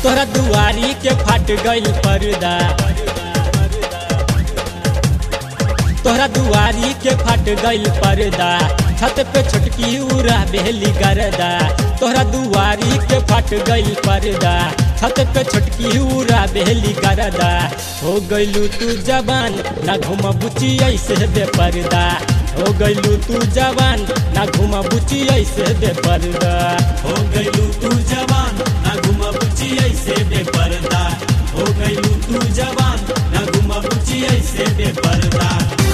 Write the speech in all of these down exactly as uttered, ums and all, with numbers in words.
तोहरा दुआरी के फट गइल पर्दा, तोहरा दुआरी के फट गइल पर्दा, छत पे छोटकी उड़ा बेली गर्दा। तोहरा दुआरी के फट गइल पर्दा, छत पे छोटकी उड़ा बेली गर्दा। हो गइलू तू जवान ना घुमा बुची ऐसे बेपर्दा, हो गइलू तू जवान ना घुमा बुची ऐसे बेपर्दा। हो गइलू तू जवान ना घुमा बुची ऐसे बेपर्दा, हो गइलू तू जवान ना घुमा बुची ऐसे बेपर्दा।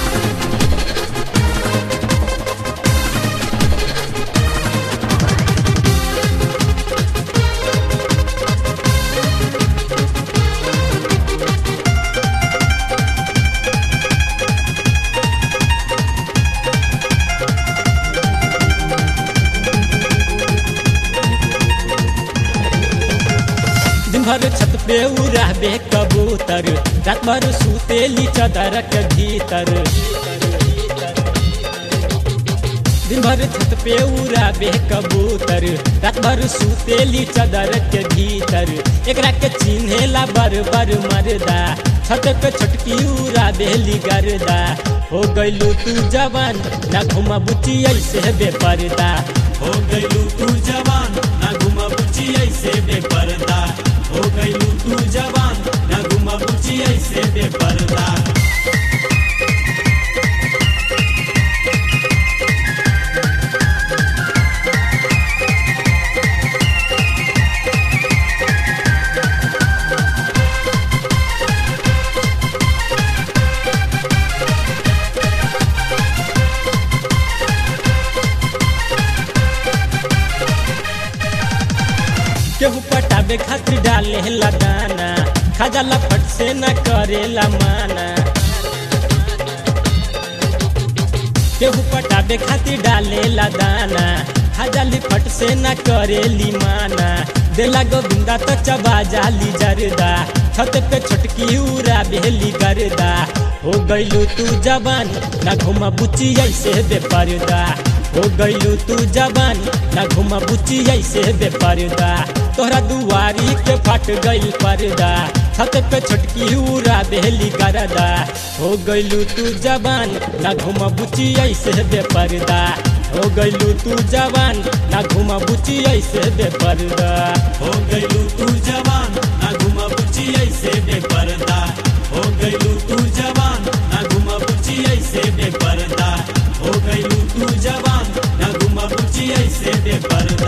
दिन भर छत पे उड़ाबे कबूतर, रात भर सुतेली चादर के भीतर। दिन भर छत पे उड़ाबे कबूतर, रात भर सुतेली चादर के भीतर। एकरा के चिन्हेला बर बर मरदा, छत पे छोटकी उड़ाबेली गर्दा। हो गइलू तू जवान ना घुमा बुची ऐसे बेपर्दा, हो गइलू तू जवान ना घुमा बुची ऐसे बेपर्दा, हो गइलू तू जवान ना घुमा बुची ऐसे बेपर्दा। केहू पटाबे खातिर डालेला दाना, खाजाला फट से न करेला माना। केहू पटाबे खातिर डालेला दाना, खाजाली फट से न करेली माना। देला गोविंदा तो चबा जाली जरदा, छत पे छोटकी उड़ा बेली गर्दा। हो गइलू तू जवान ना घुमा बुची ऐसे बेपर्दा, हो गइलू तू जवान ना घुमा बुची ऐसे बेपर्दा। तोहरा दुआरी के फट गइल पर्दा, छत पे छोटकी उड़ा बेली गर्दा। हो गइलू तू जवान ना घुमा बुची ऐसे बेपर्दा, हो गइलू तू जवान ना घुमा बुची ऐसे बेपर्दा। हो गइलू तू जवान ना घुमा बुची ऐसे बेपर्दा, हो गइलू तू जवान ना घुमा बुची ऐसे बेपर्दा, हो गइलू तू जवान ना घुमा बुची ऐसे बेपर्दा।